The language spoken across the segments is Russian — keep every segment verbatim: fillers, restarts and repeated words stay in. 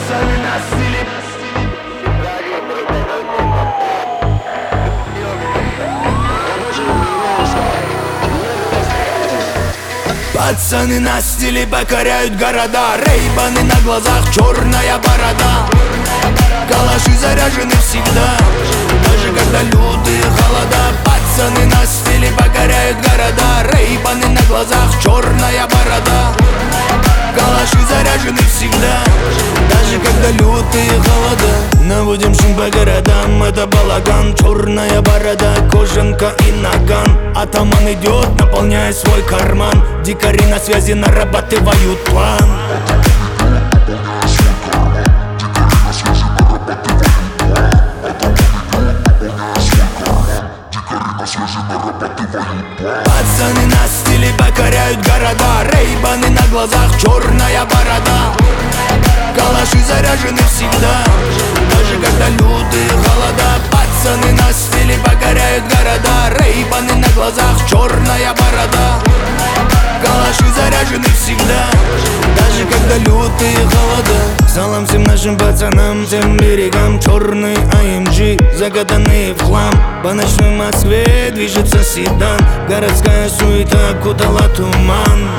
Пацаны на стиле. Пацаны на стиле покоряют города, рейбаны на глазах, черная борода. Калаши заряжены всегда, даже когда лютые холода. Пацаны на стиле покоряют города, рейбаны на глазах, черная борода. Калаши заряжены всегда, даже когда лютые холода. Наводим шум по городам, это балаган, черная борода, кожанка и наган. Атаман идет, наполняя свой карман. Дикари на связи нарабатывают план. Пацаны на стиле покоряют города, рейбаны на глазах, черная борода. Калаши заряжены всегда, даже когда лютые холода. Пацаны на стиле покоряют города, рейбаны на глазах, черная борода. Калаши заряжены всегда, даже когда лютые холода. Салам всем нашим пацанам, всем берегам, черный а эм джи, закатанные в хлам. По ночной Москве движется седан, городская суета окутала туман.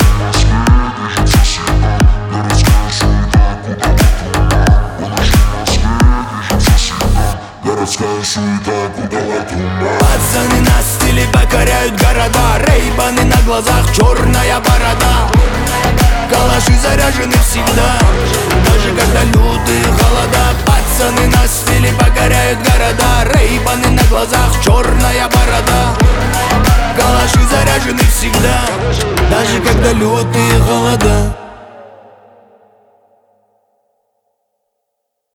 Пацаны на стиле покоряют города, рейбаны на глазах, черная борода. Калаши заряжены всегда, даже когда лютые холода. Пацаны на стиле покоряют города, рейбаны на глазах, черная борода. Калаши заряжены всегда, даже когда лютые холода.